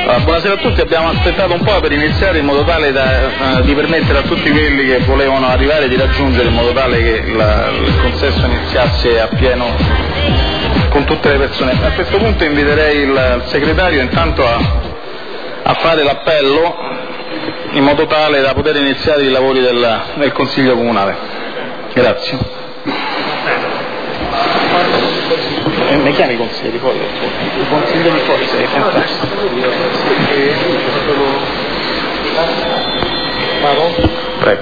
Buonasera a tutti, abbiamo aspettato un po' per iniziare in modo tale di permettere a tutti quelli che volevano arrivare di raggiungere, in modo tale che il consesso iniziasse a pieno con tutte le persone. A questo punto inviterei il segretario intanto a fare l'appello in modo tale da poter iniziare i lavori del Consiglio Comunale. Grazie. Mi chiami i consiglieri fuori? I consiglieri fuori sei fantastico. Prego.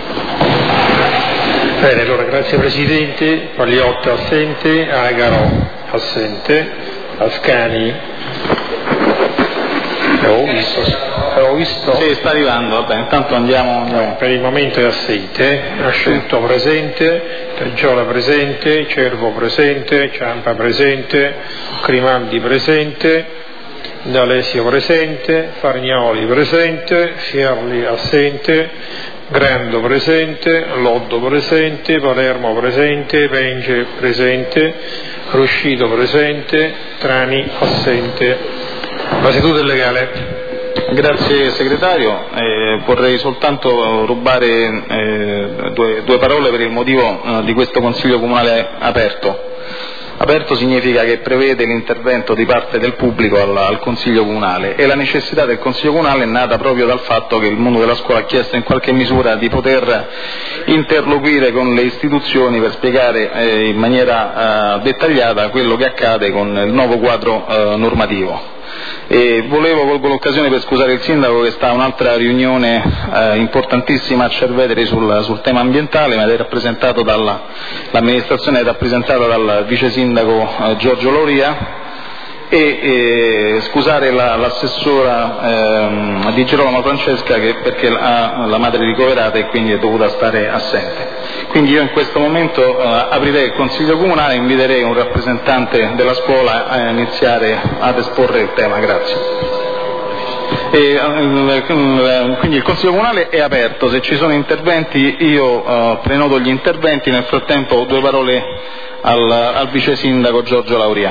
Bene, allora grazie Presidente. Pagliotto assente, Agaro assente, Ascani avevo visto. Sì, sta arrivando, vabbè, intanto andiamo. Per il momento è assente, Asciutto presente, Teggiola presente, Cervo presente, Ciampa presente, Grimaldi presente, D'Alessio presente, Farnioli presente, Fierli assente, Grando presente, Loddo presente, Palermo presente, Penge presente, Ruscito presente, Trani assente. La seduta è legale. Grazie segretario, vorrei soltanto rubare due parole per il motivo di questo Consiglio Comunale aperto. Aperto significa che prevede l'intervento di parte del pubblico al Consiglio Comunale, e la necessità del Consiglio Comunale è nata proprio dal fatto che il mondo della scuola ha chiesto in qualche misura di poter interloquire con le istituzioni per spiegare in maniera dettagliata quello che accade con il nuovo quadro normativo. E colgo l'occasione per scusare il sindaco che sta a un'altra riunione importantissima a Cerveteri sul tema ambientale, ma è rappresentato l'amministrazione è rappresentata dal vice sindaco Giorgio Lauria, e scusare l'assessora Di Girolamo Francesca perché ha la madre ricoverata e quindi è dovuta stare assente. Quindi io in questo momento aprirei il Consiglio Comunale e inviterei un rappresentante della scuola a iniziare ad esporre il tema. Grazie. Quindi il Consiglio Comunale è aperto, se ci sono interventi io prenoto gli interventi, nel frattempo due parole al vice sindaco Giorgio Lauria.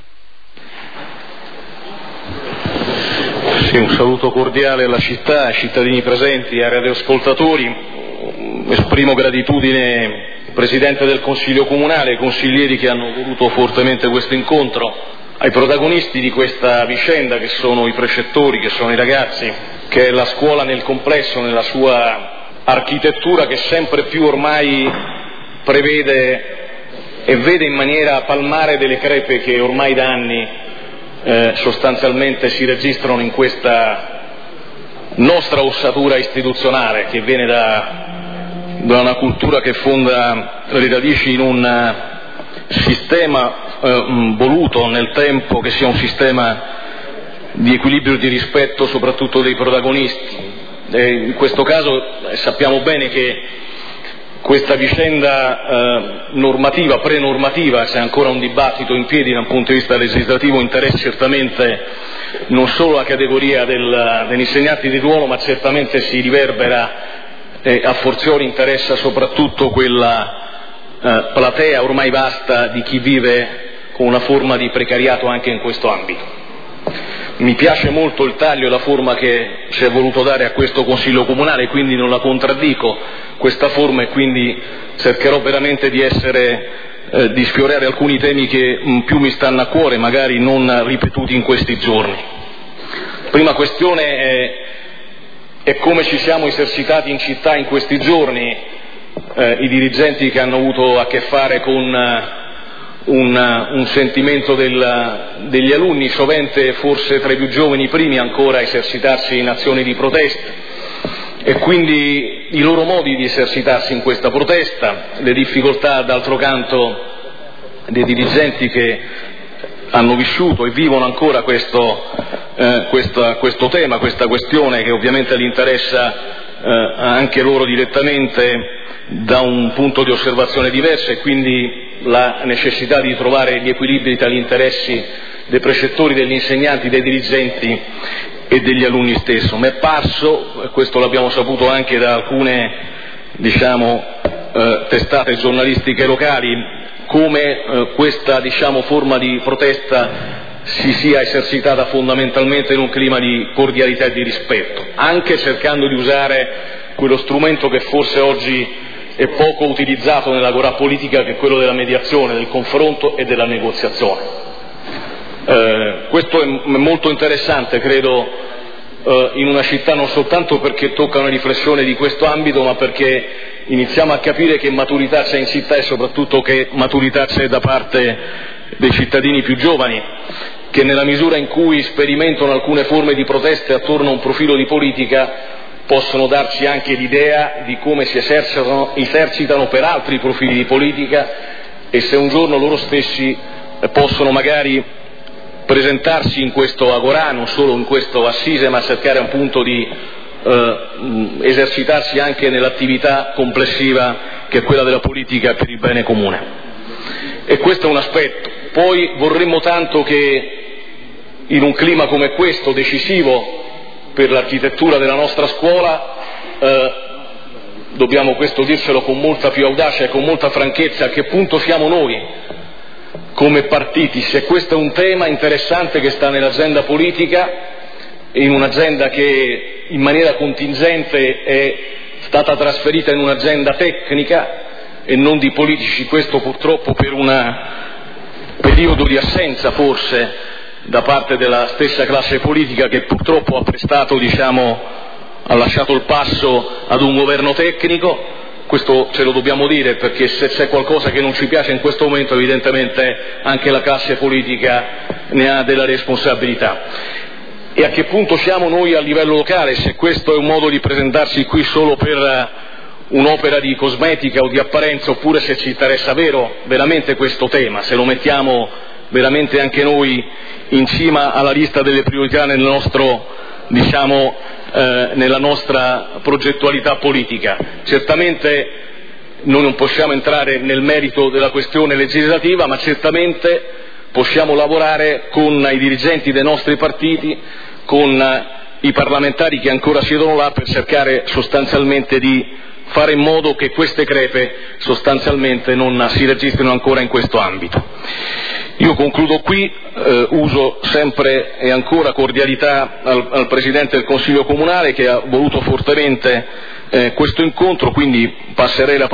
Sì, un saluto cordiale alla città, ai cittadini presenti, ai radioascoltatori. Esprimo gratitudine al Presidente del Consiglio Comunale, ai consiglieri che hanno voluto fortemente questo incontro, ai protagonisti di questa vicenda che sono i precettori, che sono i ragazzi, che è la scuola nel complesso, nella sua architettura che sempre più ormai prevede e vede in maniera palmare delle crepe che ormai da anni sostanzialmente si registrano in questa nostra ossatura istituzionale che viene da una cultura che fonda le radici in un sistema voluto nel tempo che sia un sistema di equilibrio e di rispetto soprattutto dei protagonisti. In questo caso sappiamo bene che questa vicenda normativa, prenormativa, c'è ancora un dibattito in piedi da un punto di vista legislativo, interessa certamente non solo la categoria degli insegnanti di ruolo, ma certamente si riverbera e a fortiori interessa soprattutto quella platea ormai vasta di chi vive con una forma di precariato anche in questo ambito. Mi piace molto il taglio e la forma che si è voluto dare a questo Consiglio Comunale, quindi non la contraddico questa forma, e quindi cercherò veramente di sfiorare alcuni temi che più mi stanno a cuore, magari non ripetuti in questi giorni. Prima questione è come ci siamo esercitati in città in questi giorni, i dirigenti che hanno avuto a che fare con un sentimento degli alunni, sovente forse tra i più giovani primi ancora a esercitarsi in azioni di protesta, e quindi i loro modi di esercitarsi in questa protesta, le difficoltà d'altro canto dei dirigenti che hanno vissuto e vivono ancora questo tema, questa questione che ovviamente li interessa anche loro direttamente da un punto di osservazione diverso, e quindi la necessità di trovare gli equilibri tra gli interessi dei precettori, degli insegnanti, dei dirigenti e degli alunni stesso. Mi è parso, e questo l'abbiamo saputo anche da alcune testate giornalistiche locali, come questa forma di protesta si sia esercitata fondamentalmente in un clima di cordialità e di rispetto, anche cercando di usare quello strumento che forse oggi è poco utilizzato nell'agorà politica, che è quello della mediazione, del confronto e della negoziazione. Questo è molto interessante, credo, in una città non soltanto perché tocca una riflessione di questo ambito, ma perché iniziamo a capire che maturità c'è in città e soprattutto che maturità c'è da parte dei cittadini più giovani, che nella misura in cui sperimentano alcune forme di proteste attorno a un profilo di politica possono darci anche l'idea di come si esercitano per altri profili di politica, e se un giorno loro stessi possono magari presentarsi in questo agorà, non solo in questo assise, ma cercare appunto di esercitarsi anche nell'attività complessiva che è quella della politica per il bene comune. E questo è un aspetto. Poi vorremmo tanto che in un clima come questo, decisivo per l'architettura della nostra scuola, dobbiamo questo dircelo con molta più audacia e con molta franchezza, a che punto siamo noi come partiti, se questo è un tema interessante che sta nell'agenda politica, in un'agenda che in maniera contingente è stata trasferita in un'agenda tecnica e non di politici, questo purtroppo per un periodo di assenza forse da parte della stessa classe politica, che purtroppo ha lasciato il passo ad un governo tecnico. Questo ce lo dobbiamo dire, perché se c'è qualcosa che non ci piace in questo momento, evidentemente anche la classe politica ne ha della responsabilità. E a che punto siamo noi a livello locale, se questo è un modo di presentarsi qui solo per un'opera di cosmetica o di apparenza, oppure se ci interessa veramente questo tema, se lo mettiamo veramente anche noi in cima alla lista delle priorità nel nostro, nella nostra progettualità politica. Certamente noi non possiamo entrare nel merito della questione legislativa, ma certamente possiamo lavorare con i dirigenti dei nostri partiti, con i parlamentari che ancora siedono là, per cercare sostanzialmente di fare in modo che queste crepe sostanzialmente non si registrino ancora in questo ambito. Io concludo qui, uso sempre e ancora cordialità al Presidente del Consiglio Comunale, che ha voluto fortemente questo incontro, quindi passerei la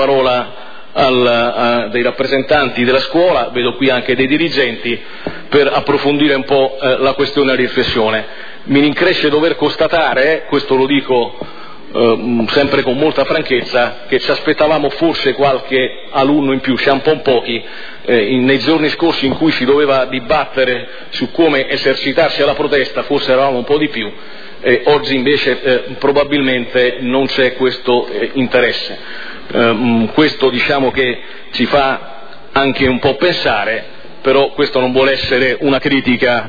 parola dei rappresentanti della scuola, vedo qui anche dei dirigenti, per approfondire un po' la questione e la riflessione. Mi rincresce dover constatare, questo lo dico sempre con molta franchezza, che ci aspettavamo forse qualche alunno in più, siamo un po' pochi, nei giorni scorsi in cui si doveva dibattere su come esercitarsi alla protesta, forse eravamo un po' di più, oggi invece probabilmente non c'è questo interesse. Questo che ci fa anche un po' pensare, però questo non vuole essere una critica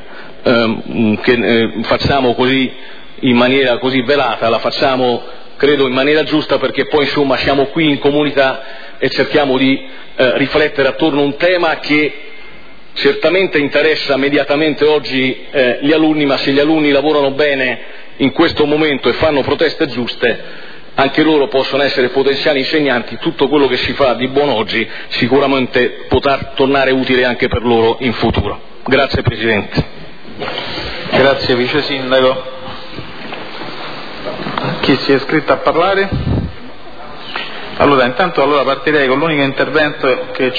che facciamo così in maniera così velata, la facciamo credo in maniera giusta, perché poi insomma siamo qui in comunità e cerchiamo di riflettere attorno a un tema che certamente interessa immediatamente oggi gli alunni, ma se gli alunni lavorano bene in questo momento e fanno proteste giuste, anche loro possono essere potenziali insegnanti. Tutto quello che si fa di buono oggi sicuramente potrà tornare utile anche per loro in futuro. Grazie Presidente. Grazie Vice Sindaco. Chi si è iscritto a parlare? Intanto partirei con l'unico intervento che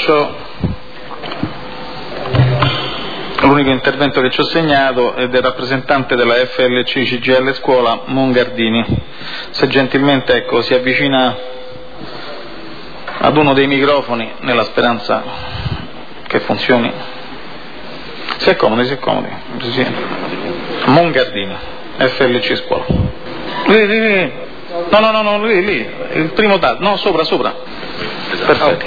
ci ho segnato è del rappresentante della FLC CGIL Scuola, Mongardini. Se gentilmente si avvicina ad uno dei microfoni, nella speranza che funzioni. Si accomodi, Presidente. Mongardini, FLC Scuola. Lì. No, lì, il primo dato, no, sopra. Perfetto.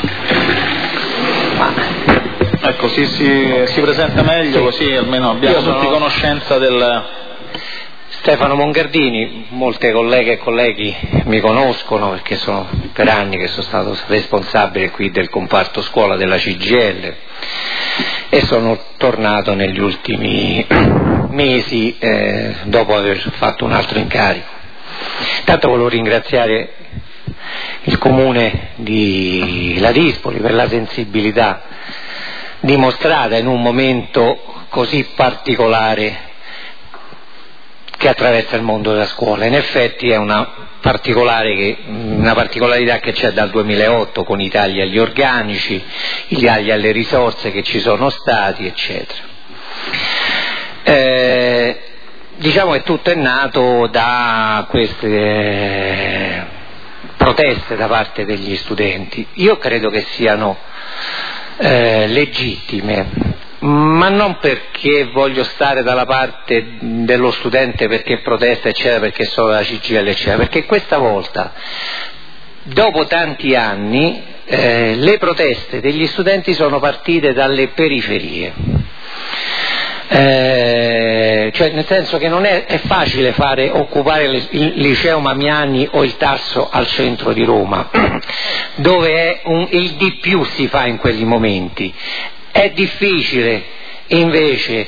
Ecco, si presenta meglio, così almeno abbiamo tutti conoscenza del... Stefano Mongardini, molte colleghe e colleghi mi conoscono perché sono per anni che sono stato responsabile qui del comparto scuola della CGIL e sono tornato negli ultimi mesi dopo aver fatto un altro incarico. Intanto volevo ringraziare il Comune di Ladispoli per la sensibilità dimostrata in un momento così particolare che attraversa il mondo della scuola. In effetti è una particolarità che c'è dal 2008 con i tagli agli organici, i tagli alle risorse che ci sono stati, eccetera. Diciamo che tutto è nato da queste proteste da parte degli studenti. Io credo che siano legittime, ma non perché voglio stare dalla parte dello studente perché protesta eccetera, perché sono la CGIL eccetera, perché questa volta, dopo tanti anni, le proteste degli studenti sono partite dalle periferie. Cioè nel senso che non è facile occupare il liceo Mamiani o il Tasso al centro di Roma, dove il di più si fa in quegli momenti. È difficile invece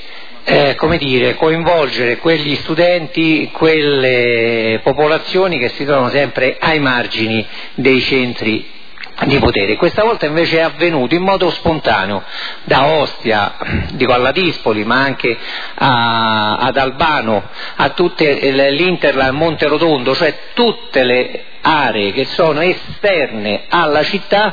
coinvolgere quegli studenti, quelle popolazioni che si trovano sempre ai margini dei centri di potere. Questa volta invece è avvenuto in modo spontaneo da Ostia, alla Dispoli, ma anche ad Albano, a tutte l'Interland, Monterotondo, cioè tutte le aree che sono esterne alla città,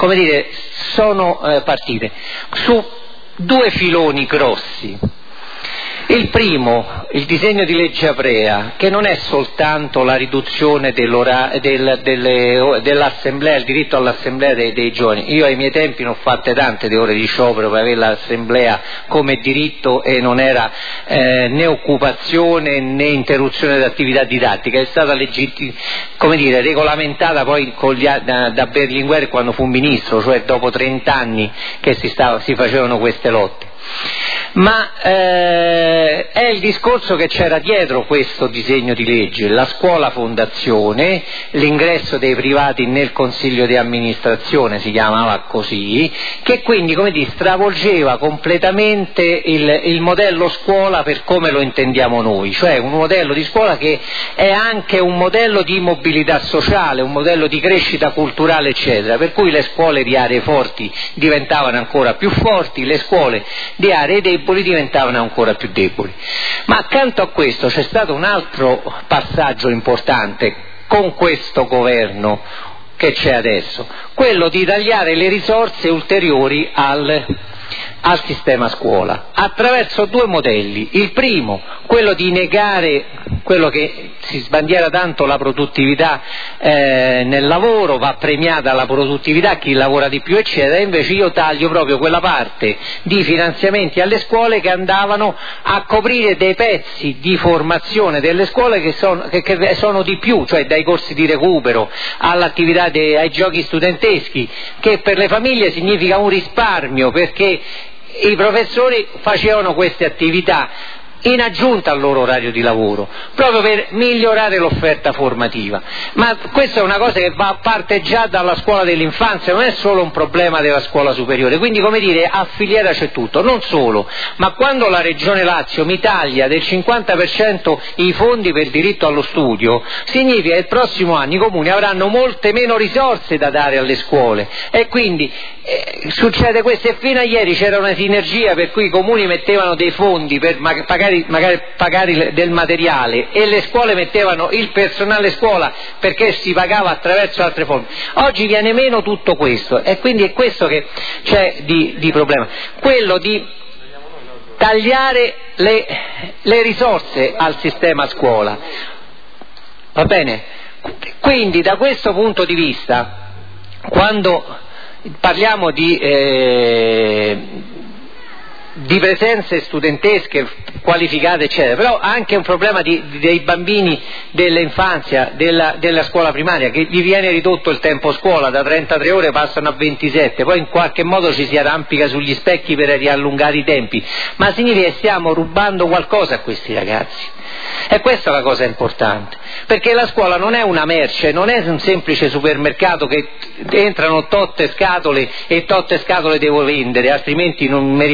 sono partite su due filoni grossi. Il primo, il disegno di legge Aprea, che non è soltanto la riduzione dell'assemblea, il diritto all'assemblea dei giovani. Io ai miei tempi ne ho fatte tante di ore di sciopero per avere l'assemblea come diritto e non era né occupazione né interruzione dell'attività didattica, è stata regolamentata poi da Berlinguer quando fu ministro, cioè dopo 30 anni che si facevano queste lotte. Ma è il discorso che c'era dietro questo disegno di legge, la scuola fondazione, l'ingresso dei privati nel consiglio di amministrazione, si chiamava così, che quindi stravolgeva completamente il modello scuola per come lo intendiamo noi, cioè un modello di scuola che è anche un modello di mobilità sociale, un modello di crescita culturale eccetera, per cui le scuole di aree forti diventavano ancora più forti, le scuole di aree deboli diventavano ancora più deboli. Ma accanto a questo c'è stato un altro passaggio importante con questo governo che c'è adesso, quello di tagliare le risorse ulteriori al sistema scuola attraverso due modelli. Il primo, quello di negare quello che si sbandiera tanto, la produttività nel lavoro, va premiata la produttività, chi lavora di più eccetera, invece io taglio proprio quella parte di finanziamenti alle scuole che andavano a coprire dei pezzi di formazione delle scuole che sono di più, cioè dai corsi di recupero all'attività ai giochi studenteschi, che per le famiglie significa un risparmio, perché i professori facevano queste attività in aggiunta al loro orario di lavoro, proprio per migliorare l'offerta formativa. Ma questa è una cosa che parte già dalla scuola dell'infanzia, non è solo un problema della scuola superiore, quindi a filiera c'è tutto. Non solo, ma quando la Regione Lazio mi taglia del 50% i fondi per il diritto allo studio, significa che il prossimo anno i comuni avranno molte meno risorse da dare alle scuole, e quindi succede questo. E fino a ieri c'era una sinergia per cui i comuni mettevano dei fondi per magari pagare del materiale e le scuole mettevano il personale scuola perché si pagava attraverso altre forme. Oggi viene meno tutto questo, e quindi è questo che c'è di problema, quello di tagliare le risorse al sistema scuola. Va bene? Quindi da questo punto di vista, quando parliamo di presenze studentesche qualificate eccetera, però anche un problema dei bambini dell'infanzia, della scuola primaria, che gli viene ridotto il tempo scuola, da 33 ore passano a 27, poi in qualche modo ci si arrampica sugli specchi per riallungare i tempi, ma significa che stiamo rubando qualcosa a questi ragazzi. E questa è la cosa importante, perché la scuola non è una merce, non è un semplice supermercato che entrano totte scatole e totte scatole devo vendere, altrimenti non mi rimangono in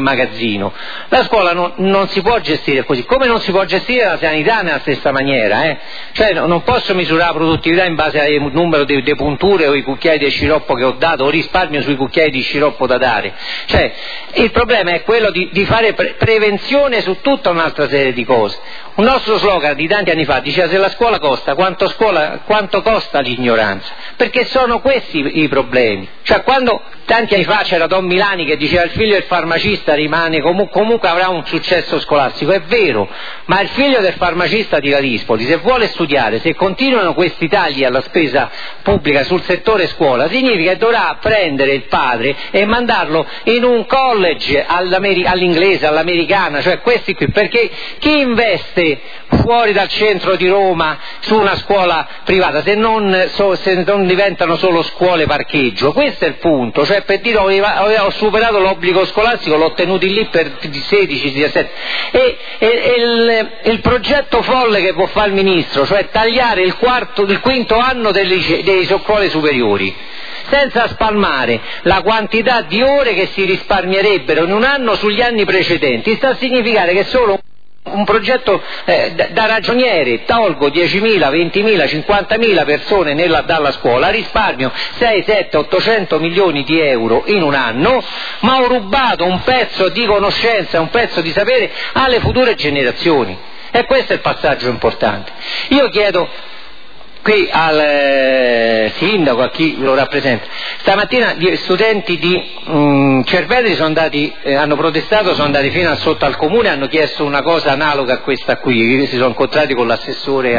magazzino. La scuola non si può gestire così, come non si può gestire la sanità nella stessa maniera, cioè non posso misurare la produttività in base al numero di punture o i cucchiai di sciroppo che ho dato o risparmio sui cucchiai di sciroppo da dare. Cioè, il problema è quello di fare prevenzione su tutta un'altra serie di cose. Un nostro slogan di tanti anni fa diceva: se la scuola costa, quanto costa l'ignoranza? Perché sono questi i problemi. Cioè, quando tanti anni fa c'era Don Milani che diceva il figlio del farmacista rimane comunque avrà un successo scolastico, è vero, ma il figlio del farmacista di Ladispoli, se vuole studiare, se continuano questi tagli alla spesa pubblica sul settore scuola, significa che dovrà prendere il padre e mandarlo in un college all'inglese, all'americana, cioè questi qui, perché chi investe fuori dal centro di Roma su una scuola privata se non diventano solo scuole parcheggio? Questo è il punto, cioè per dire ho superato l'obbligo scolastico, l'ho tenuti lì per 16-17 e il progetto folle che può fare il ministro, cioè tagliare il quinto anno delle scuole superiori senza spalmare la quantità di ore che si risparmierebbero in un anno sugli anni precedenti, sta a significare che solo un progetto da ragioniere tolgo 10.000, 20.000, 50.000 persone dalla scuola, risparmio 6, 7, 800 milioni di euro in un anno, ma ho rubato un pezzo di conoscenza, un pezzo di sapere alle future generazioni, e questo è il passaggio importante. Io chiedo qui al sindaco, a chi lo rappresenta, stamattina gli studenti di Cerveteri hanno protestato, sono andati fino a sotto al comune, hanno chiesto una cosa analoga a questa qui, si sono incontrati con l'assessore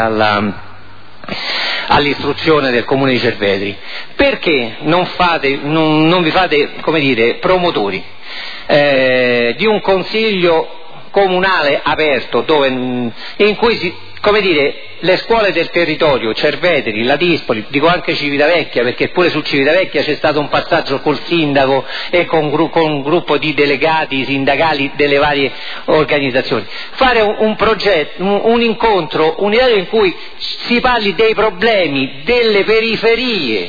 all'istruzione del comune di Cerveteri. Perché non vi fate, come dire, promotori di un consiglio comunale aperto in cui come dire, le scuole del territorio, Cerveteri, Ladispoli, dico anche Civitavecchia, perché pure su Civitavecchia c'è stato un passaggio col sindaco e con un gruppo di delegati sindacali delle varie organizzazioni. Fare un progetto, un incontro unitario in cui si parli dei problemi delle periferie,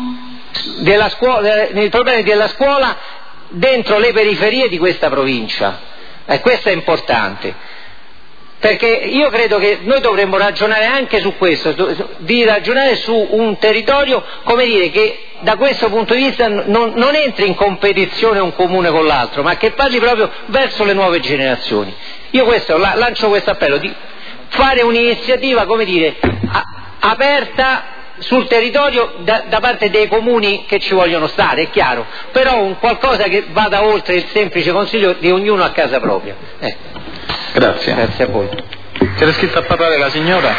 dei problemi della scuola dentro le periferie di questa provincia. E questo è importante. Perché io credo che noi dovremmo ragionare anche su questo, di ragionare su un territorio, come dire, che da questo punto di vista non entri in competizione un comune con l'altro, ma che parli proprio verso le nuove generazioni. Io lancio questo appello, di fare un'iniziativa, come dire, aperta sul territorio da parte dei comuni che ci vogliono stare, è chiaro, però un qualcosa che vada oltre il semplice consiglio di ognuno a casa propria. Grazie. Grazie a voi. C'era iscritta a parlare la signora?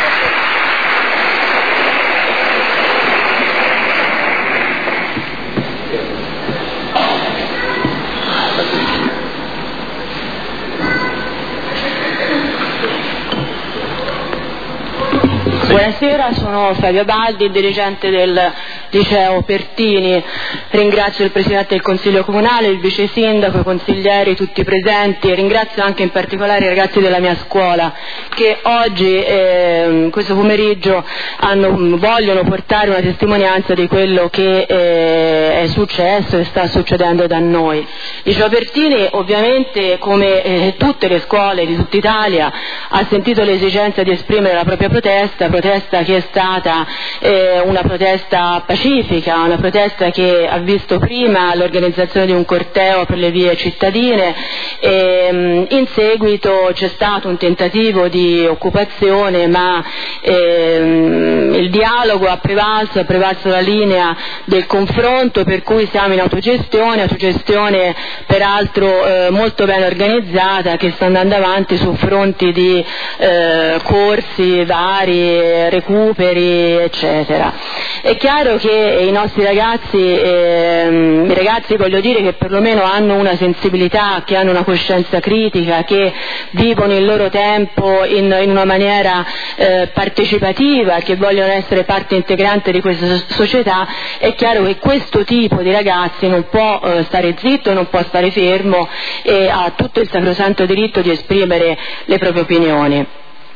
Buonasera, sono Flavia Baldi, dirigente del liceo Pertini. Ringrazio il Presidente del Consiglio Comunale, il Vice Sindaco, i consiglieri, tutti presenti, e ringrazio anche in particolare i ragazzi della mia scuola che oggi, questo pomeriggio, vogliono portare una testimonianza di quello che è successo e sta succedendo da noi. Il liceo Pertini, ovviamente, come tutte le scuole di tutta Italia, ha sentito l'esigenza di esprimere la propria protesta che è stata una protesta pacifica, una protesta che ha visto prima l'organizzazione di un corteo per le vie cittadine e in seguito c'è stato un tentativo di occupazione, ma il dialogo ha prevalso la linea del confronto, per cui siamo in autogestione peraltro molto ben organizzata, che sta andando avanti su fronti di corsi vari, recuperi, eccetera. È chiaro che i nostri ragazzi, voglio dire, che perlomeno hanno una sensibilità, che hanno una coscienza critica, che vivono il loro tempo in una maniera partecipativa, che vogliono essere parte integrante di questa società, è chiaro che questo tipo di ragazzi non può stare zitto, non può stare fermo e ha tutto il sacrosanto diritto di esprimere le proprie opinioni.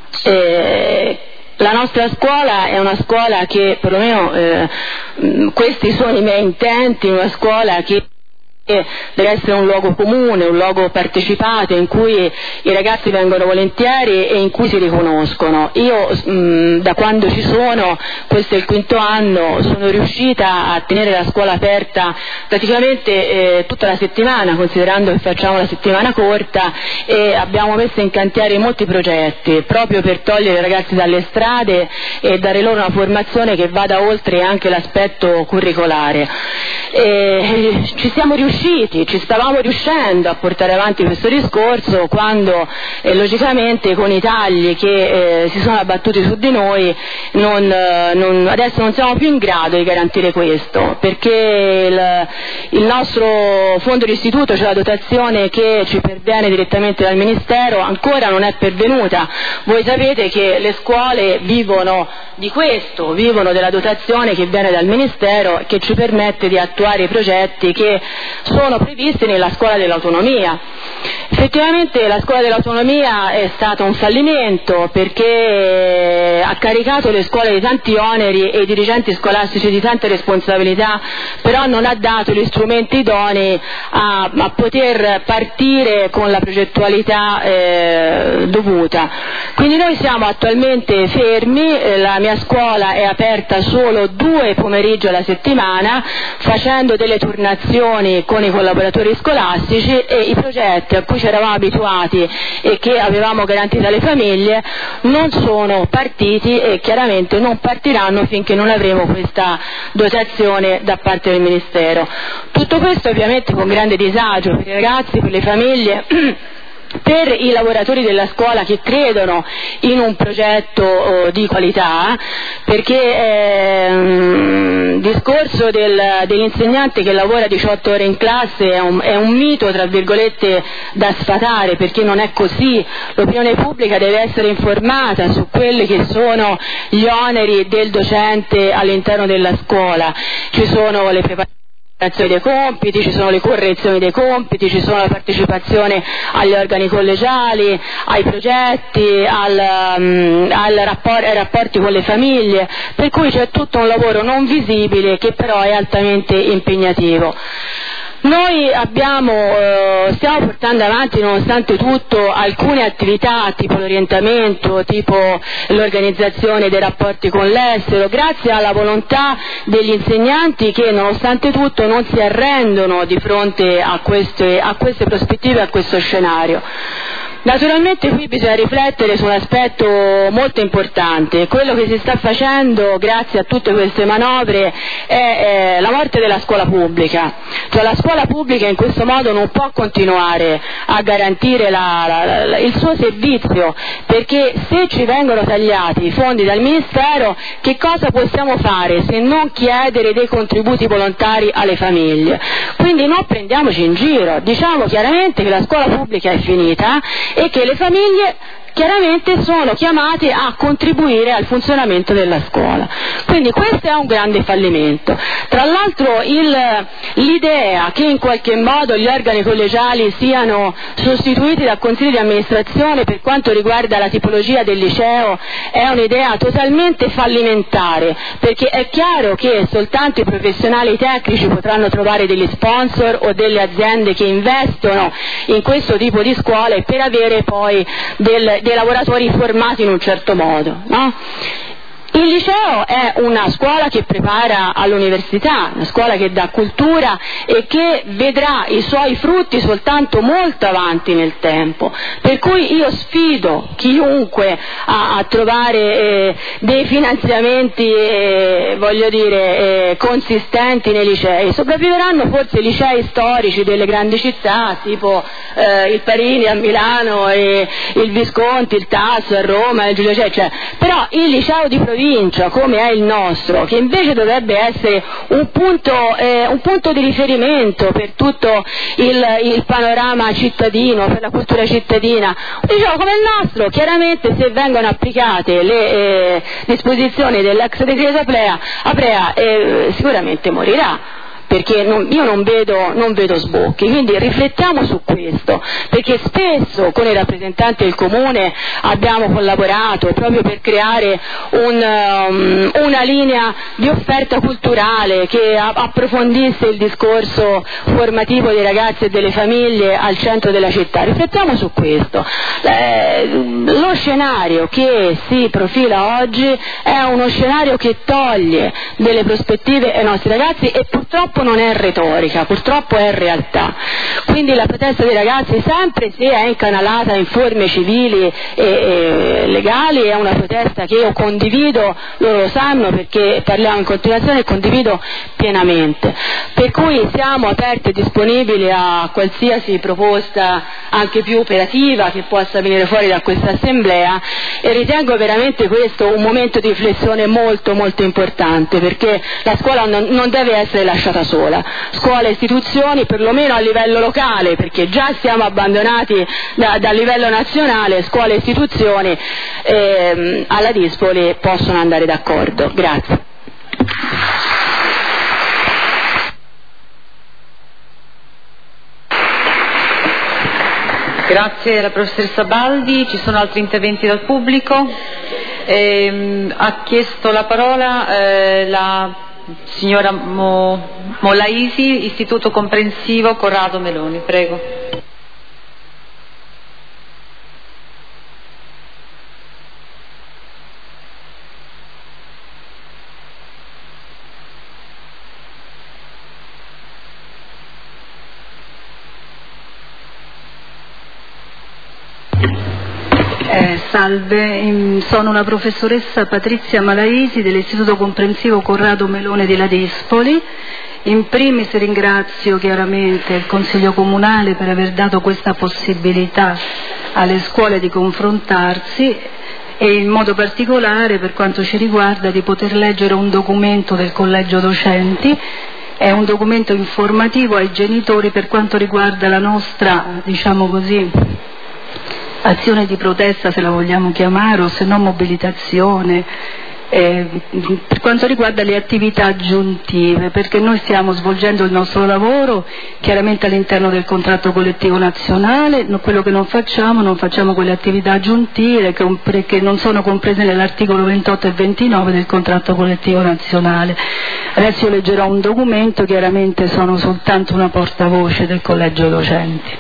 La nostra scuola è una scuola che, perlomeno questi sono i miei intenti, una scuola che deve essere un luogo comune, un luogo partecipato in cui i ragazzi vengono volentieri e in cui si riconoscono. Io da quando ci sono, questo è il 5º anno, sono riuscita a tenere la scuola aperta praticamente tutta la settimana, considerando che facciamo la settimana corta, e abbiamo messo in cantiere molti progetti proprio per togliere i ragazzi dalle strade e dare loro una formazione che vada oltre anche l'aspetto curricolare. Ci siamo riusciti, ci stavamo riuscendo a portare avanti questo discorso quando logicamente con i tagli che si sono abbattuti su di noi adesso non siamo più in grado di garantire questo, perché il nostro fondo d'istituto, cioè la dotazione che ci perviene direttamente dal Ministero, ancora non è pervenuta. Voi sapete che le scuole vivono di questo, vivono della dotazione che viene dal Ministero e che ci permette di attuare i progetti che sono previsti nella scuola dell'autonomia. Effettivamente la scuola dell'autonomia è stato un fallimento perché ha caricato le scuole di tanti oneri e i dirigenti scolastici di tante responsabilità, però non ha dato gli strumenti idonei a poter partire con la progettualità dovuta. Quindi noi siamo attualmente fermi, la mia scuola è aperta solo 2 pomeriggi alla settimana, facendo delle turnazioni con i collaboratori scolastici, e i progetti a cui ci eravamo abituati e che avevamo garantito alle famiglie non sono partiti e chiaramente non partiranno finché non avremo questa dotazione da parte del Ministero. Tutto questo ovviamente con grande disagio per i ragazzi, per le famiglie, per i lavoratori della scuola che credono in un progetto di qualità, perché il discorso dell'insegnante che lavora 18 ore in classe è un mito, tra virgolette, da sfatare, perché non è così. L'opinione pubblica deve essere informata su quelli che sono gli oneri del docente all'interno della scuola. Ci sono le preparazioni dei compiti, ci sono le correzioni dei compiti, ci sono la partecipazione agli organi collegiali, ai progetti, ai rapporti con le famiglie, per cui c'è tutto un lavoro non visibile che però è altamente impegnativo. Noi stiamo portando avanti nonostante tutto alcune attività tipo l'orientamento, tipo l'organizzazione dei rapporti con l'estero, grazie alla volontà degli insegnanti che nonostante tutto non si arrendono di fronte a queste prospettive, a questo scenario. Naturalmente qui bisogna riflettere su un aspetto molto importante. Quello che si sta facendo grazie a tutte queste manovre è la morte della scuola pubblica. Cioè la scuola pubblica in questo modo non può continuare a garantire il suo servizio, perché se ci vengono tagliati i fondi dal Ministero, che cosa possiamo fare se non chiedere dei contributi volontari alle famiglie? Quindi non prendiamoci in giro, diciamo chiaramente che la scuola pubblica è finita e che le famiglie chiaramente sono chiamate a contribuire al funzionamento della scuola. Quindi questo è un grande fallimento. Tra l'altro l'idea che in qualche modo gli organi collegiali siano sostituiti da consigli di amministrazione per quanto riguarda la tipologia del liceo è un'idea totalmente fallimentare, perché è chiaro che soltanto i professionali tecnici potranno trovare degli sponsor o delle aziende che investono in questo tipo di scuole per avere poi dei lavoratori formati in un certo modo, no? Il liceo è una scuola che prepara all'università, una scuola che dà cultura e che vedrà i suoi frutti soltanto molto avanti nel tempo, per cui io sfido chiunque a trovare dei finanziamenti consistenti nei licei. Sopravviveranno forse licei storici delle grandi città tipo il Parini a Milano e il Visconti, il Tasso a Roma, il Giulio Cesare, però il liceo di provincia come è il nostro, che invece dovrebbe essere un punto di riferimento per tutto il panorama cittadino, per la cultura cittadina, diciamo come il nostro, chiaramente se vengono applicate le disposizioni dell'ex decreto Aprea sicuramente morirà. perché io non vedo sbocchi, quindi riflettiamo su questo, perché spesso con i rappresentanti del Comune abbiamo collaborato proprio per creare una linea di offerta culturale che approfondisse il discorso formativo dei ragazzi e delle famiglie al centro della città. Riflettiamo su questo. Lo scenario che si profila oggi è uno scenario che toglie delle prospettive ai nostri ragazzi e purtroppo non è retorica, purtroppo è realtà. Quindi la protesta dei ragazzi, sempre se è incanalata in forme civili e legali, è una protesta che io condivido, loro lo sanno perché parliamo in continuazione e condivido pienamente. Per cui siamo aperti e disponibili a qualsiasi proposta anche più operativa che possa venire fuori da questa assemblea, e ritengo veramente questo un momento di riflessione molto molto importante, perché la scuola non deve essere lasciata sola, scuola e istituzioni perlomeno a livello locale, perché già siamo abbandonati dal livello nazionale, scuola e istituzioni alla Dispoli possono andare d'accordo. Grazie. Grazie alla professoressa Baldi. Ci sono altri interventi dal pubblico? Ha chiesto la parola la signora Molaisi, Istituto Comprensivo Corrado Meloni. Prego. Salve, sono la professoressa Patrizia Malaisi dell'Istituto Comprensivo Corrado Meloni di Ladispoli. In primis ringrazio chiaramente il Consiglio Comunale per aver dato questa possibilità alle scuole di confrontarsi e in modo particolare, per quanto ci riguarda, di poter leggere un documento del Collegio Docenti. È un documento informativo ai genitori per quanto riguarda la nostra, diciamo così, azione di protesta, se la vogliamo chiamare, o se no mobilitazione, per quanto riguarda le attività aggiuntive, perché noi stiamo svolgendo il nostro lavoro chiaramente all'interno del contratto collettivo nazionale. Quello che non facciamo quelle attività aggiuntive che non sono comprese nell'articolo 28 e 29 del contratto collettivo nazionale. Adesso io leggerò un documento, chiaramente sono soltanto una portavoce del Collegio Docenti.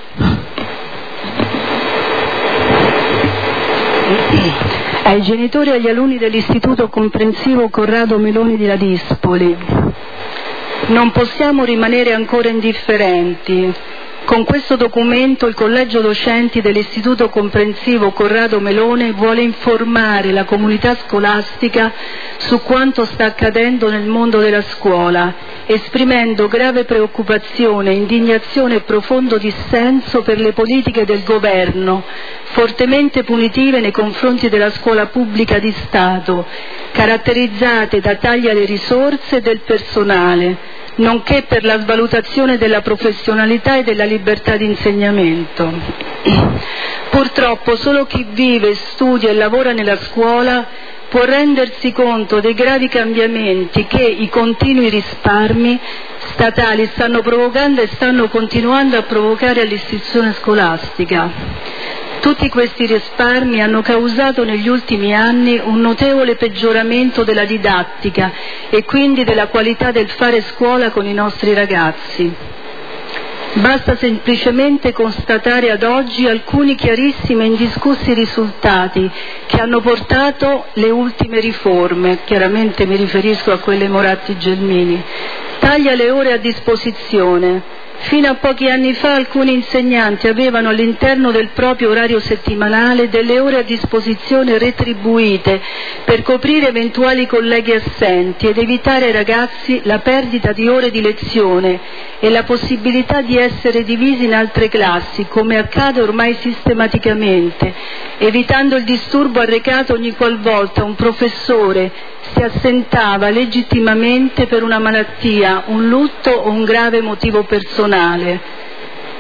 Ai genitori e agli alunni dell'Istituto Comprensivo Corrado Meloni di Ladispoli: non possiamo rimanere ancora indifferenti. Con questo documento il Collegio Docenti dell'Istituto Comprensivo Corrado Meloni vuole informare la comunità scolastica su quanto sta accadendo nel mondo della scuola, esprimendo grave preoccupazione, indignazione e profondo dissenso per le politiche del governo, fortemente punitive nei confronti della scuola pubblica di Stato, caratterizzate da tagli alle risorse e del personale, nonché per la svalutazione della professionalità e della libertà di insegnamento. Purtroppo solo chi vive, studia e lavora nella scuola può rendersi conto dei gravi cambiamenti che i continui risparmi statali stanno provocando e stanno continuando a provocare all'istituzione scolastica. Tutti questi risparmi hanno causato negli ultimi anni un notevole peggioramento della didattica e quindi della qualità del fare scuola con i nostri ragazzi. Basta semplicemente constatare ad oggi alcuni chiarissimi e indiscussi risultati che hanno portato le ultime riforme, chiaramente mi riferisco a quelle Moratti-Gelmini. Taglia le ore a disposizione. Fino a pochi anni fa alcuni insegnanti avevano all'interno del proprio orario settimanale delle ore a disposizione retribuite per coprire eventuali colleghi assenti ed evitare ai ragazzi la perdita di ore di lezione e la possibilità di essere divisi in altre classi, come accade ormai sistematicamente, evitando il disturbo arrecato ogni qualvolta un professore si assentava legittimamente per una malattia, un lutto o un grave motivo personale.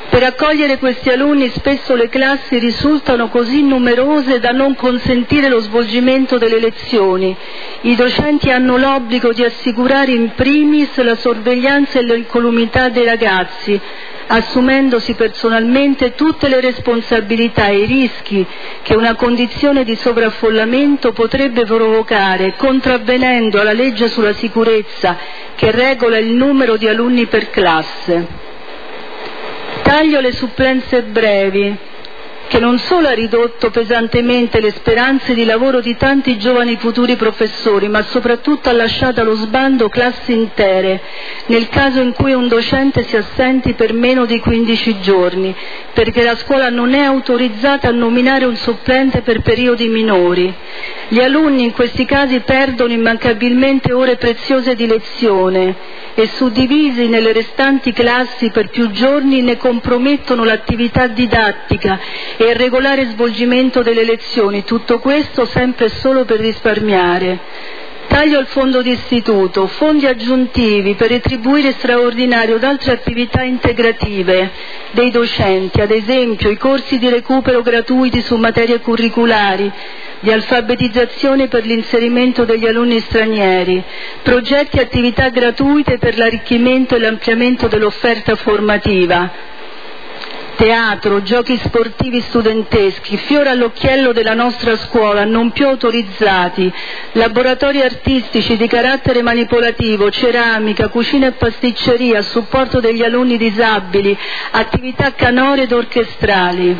Per accogliere questi alunni spesso le classi risultano così numerose da non consentire lo svolgimento delle lezioni. I docenti hanno l'obbligo di assicurare in primis la sorveglianza e l'incolumità dei ragazzi, assumendosi personalmente tutte le responsabilità e i rischi che una condizione di sovraffollamento potrebbe provocare, contravvenendo alla legge sulla sicurezza che regola il numero di alunni per classe. Taglio alle supplenze brevi, che non solo ha ridotto pesantemente le speranze di lavoro di tanti giovani futuri professori, ma soprattutto ha lasciato allo sbando classi intere, nel caso in cui un docente si assenti per meno di 15 giorni, perché la scuola non è autorizzata a nominare un supplente per periodi minori. Gli alunni in questi casi perdono immancabilmente ore preziose di lezione e, suddivisi nelle restanti classi per più giorni, ne compromettono l'attività didattica e il regolare svolgimento delle lezioni, tutto questo sempre e solo per risparmiare. Taglio al fondo d'istituto, fondi aggiuntivi per retribuire straordinario ad altre attività integrative dei docenti, ad esempio i corsi di recupero gratuiti su materie curriculari, di alfabetizzazione per l'inserimento degli alunni stranieri, progetti e attività gratuite per l'arricchimento e l'ampliamento dell'offerta formativa, teatro, giochi sportivi studenteschi, fiore all'occhiello della nostra scuola, non più autorizzati, laboratori artistici di carattere manipolativo, ceramica, cucina e pasticceria a supporto degli alunni disabili, attività canore ed orchestrali.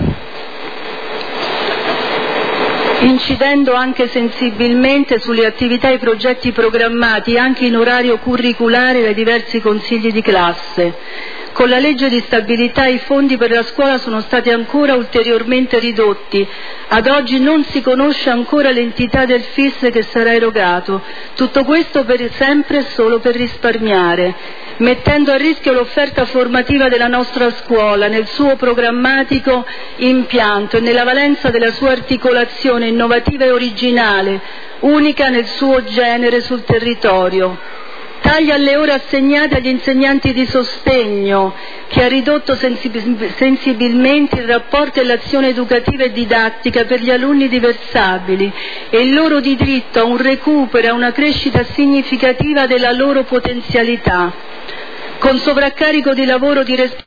Incidendo anche sensibilmente sulle attività e i progetti programmati anche in orario curriculare dai diversi consigli di classe. Con la legge di stabilità i fondi per la scuola sono stati ancora ulteriormente ridotti. Ad oggi non si conosce ancora l'entità del FIS che sarà erogato. Tutto questo sempre solo per risparmiare, mettendo a rischio l'offerta formativa della nostra scuola nel suo programmatico impianto e nella valenza della sua articolazione innovativa e originale, unica nel suo genere sul territorio. Taglia alle ore assegnate agli insegnanti di sostegno, che ha ridotto sensibilmente il rapporto e l'azione educativa e didattica per gli alunni diversabili e il loro diritto a un recupero e a una crescita significativa della loro potenzialità. Con sovraccarico di lavoro di responsabilità